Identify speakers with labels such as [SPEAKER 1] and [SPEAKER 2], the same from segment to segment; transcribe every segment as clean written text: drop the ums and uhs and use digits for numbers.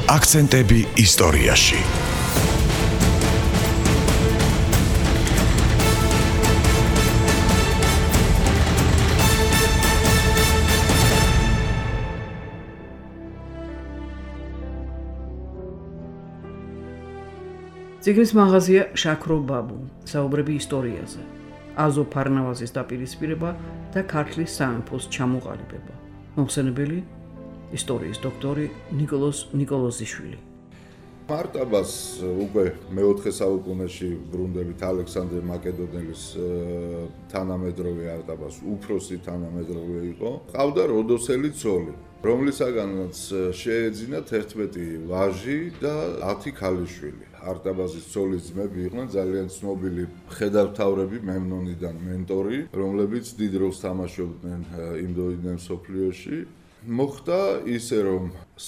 [SPEAKER 1] აქცენტები ისტორიაში.
[SPEAKER 2] ციგნის მაღაზია შაქრო ბაბუ, საუბრები ისტორიაზე, აზო ფარნავაზის დაპირისპირება და ქართლის სამეფოს ჩამოყალიბება. მოხსენებელი ისტორიის დოქტორი ნიკოლოზ ნიკოლოზიშვილი.
[SPEAKER 3] მარტაბას უკვე მე-4 საუკუნეში ბრუნდებით ალექსანდრე მაკედონელის თანამედროვე არტაბას უფროსი თანამედროვე იყო. ყავდა როდოსელი ცოლი, რომლისაგანაც შეეძინა 11 ვაჟი და 10 ქალიშვილი. არტაბაზის ცოლის ძმები იყვნენ ძალიან ცნობილი მხედართმთავრები მემნონიდან მენტორი, რომლებიც დიდ როლს თამაშობდნენ იმდროინდელ მსოფლიოში. მოხდა ისე, რომ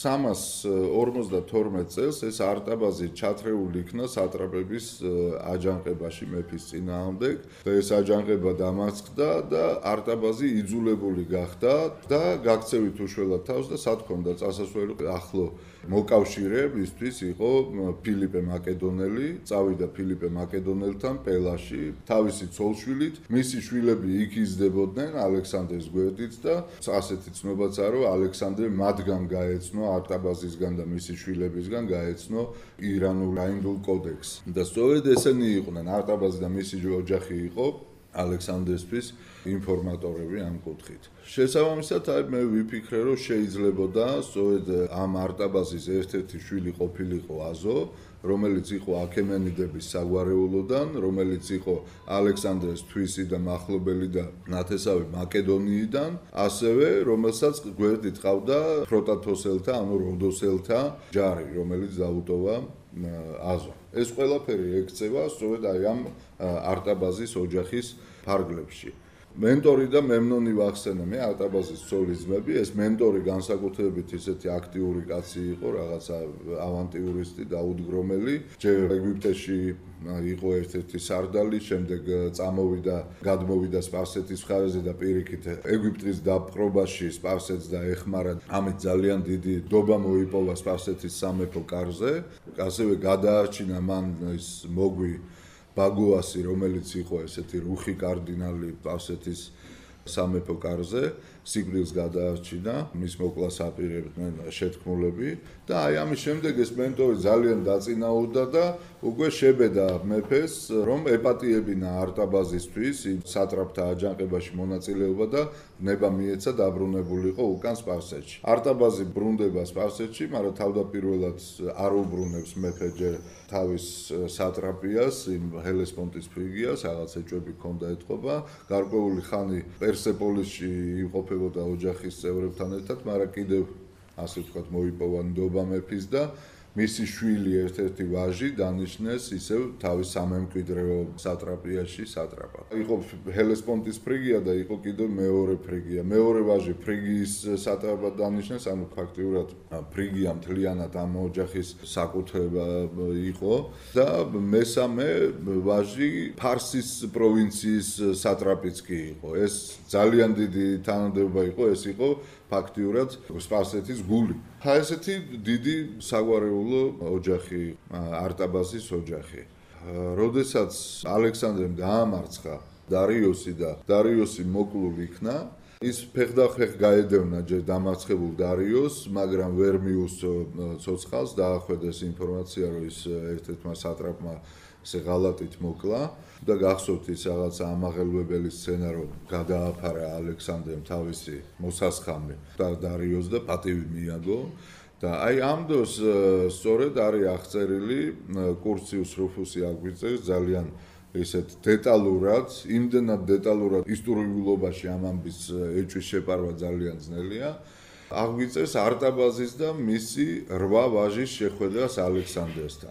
[SPEAKER 3] 352 წელს ეს არტაბაზი ჩათრეული იქნა სატრაპების აჯანყებაში მეფის წინააღმდეგ და ეს აჯანყება დამარცხდა და არტაბაზი იძულებული გახდა და გაქცევით უშველად თავს და სათქონდა წასასვლელი ახლო მოკავშირეებისთვის იყო ფილიპე მაკედონელი, წავიდა ფილიპე მაკედონელთან პელაში თავისი ცოლშვილით, მისი შვილები იქ იზრდებოდნენ ალექსანდრეს გვერდით და ასეთი ცნობაც არის, რომ ალექსანდრე მათგან გაეცნო არტაბაზისგან და მისი შვილებისგან გაეცნო ირანულ აინდულ კოდექსს. და სწორედ ესენი იყვნენ არტაბაზი და მისი ოჯახი იყო ალექსანდრესთვის ინფორმატორები ამ კუთხით. შესაბამისად, მე ვიფიქრე, რომ შეიძლებოდა სწორედ ამ არტაბაზის ერთ-ერთი შვილი ყოფილიყო აზო, რომელიც იყო აქემენიდების საგვარეულოდან, რომელიც იყო ალექსანდრეს თვისი და მახლობელი და ნათესავი მაკედონიიდან, ასევე რომელსაც გვერდით ყავდა ფროტათოსელთა, ანუ როდოსელთა ჯარი, რომელიც დაუტოვა აზო. ეს ყველაფერი ექცევა სწორედ ამ არტაბაზის ოჯახის ფარგლებში. მენტორი და მემნონი ვახსენე მე არტაბაზის ცოლის ძმები, ეს მენტორი განსაკუთრებით ისეთი აქტიური კაცი იყო, რაღაცა ავანტიურისტი, დაუდგრომელი, ჯერ ეგვიპტეში იყო ერთ-ერთი სარდალი, შემდეგ წამოვიდა, გადმოვიდა სპარსეთის მხარეზე და პირიქით ეგვიპტის დაპყრობაში სპარსეთს დაეხმარა. ამით ძალიან დიდი დობა მოიპოვა სპარსეთის სამეფო კარზე, ასევე გადაარჩინა მან ის მოგვი ბაგოასი, რომელიც იყო ესეთი რუხი კარდინალი სპარსეთის სამეფო კარზე, სიკვდილს გადაარჩინა, მის მოკლას აპირებდნენ შეთქმულები და აი ამის შემდეგ ეს მენტორი ძალიან დაწინაურდა და უკვე შებედა მეფეს, რომ ეპატიებინა არტაბაზისთვის სატრაპთა აჯანყებაში მონაწილეობა და ნება მიეცა დაბრუნებულიყო უკან სპარსეთში. არტაბაზი ბრუნდება სპარსეთში, მაგრამ თავდაპირველად არ უბრუნებს მეფე ჯერ თავის სატრაპიას, იმ ჰელესპონტის ფრიგიას, რაღაც ეჭვები ჰქონდა ეთყობა, გარკვეული ხანი პერსეპოლისში იმყოფებოდა ოჯახის წევრებთან ერთად, მაგრამ კიდევ ასე ვთქვათ მოიპოვა ნდობა მეფის და მისი შვილი ერთ-ერთი ვაჟი დანიშნეს ისევ თავის სამემკვიდრეო სატრაპიაში სატრაპად. იყო ჰელესპონტის ფრიგია და იყო კიდევ მეორე ფრიგია. მეორე ვაჟი ფრიგიის სატრაპად დანიშნეს, ანუ ფაქტიურად ფრიგია მთლიანად ამ ოჯახის საკუთრება იყო და მესამე ვაჟი ფარსის პროვინციის სატრაპიც კი იყო. ეს ძალიან დიდი თანამდებობა იყო, ეს იყო ფაქტიურად სპარსეთის გული. ესეთი დიდი საგვარეულო ოჯახი, არტაბაზის ოჯახი. როდესაც ალექსანდრემ დაამარცხა დარიოსი და დარიოსი მოკლულ იქნა, ის ფეხდახეხ გაედევნა ჯერ დამარცხებულ დარიოსს, მაგრამ ვერ მიუსწრო ცოცხალს, დაახვედეს ინფორმაცია, რომ ის ერთ-ერთმა სატრაპმა ესე ღალატით მოკლა და გახსოვთ ის რაღაც ამაღელვებელი სცენა, რომ გადააფარა ალექსანდრემ თავისი მოსასხამი და დარიოს და პატივი მიაგო და აი ამ დროს სწორედ არის აღწერილი კურციუს რუფუსი აგვიწერს ძალიან ესეთ დეტალურად, იმდენად დეტალურად ისტორიულობაში ამ ამბის ეჭვის შეპარვა ძალიან ძნელია. აგვიწერს არტაბაზის და მისი 8 ვაჟის შეხვედრას ალექსანდრესთან.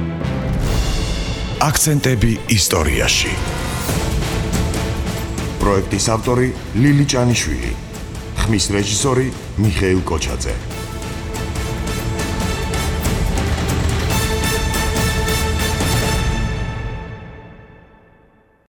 [SPEAKER 1] აქცენტები ისტორიაში. პროექტის ავტორი ლილი ჭანიშვილი, ხმის რეჟისორი მიხეილ კოჩაძე.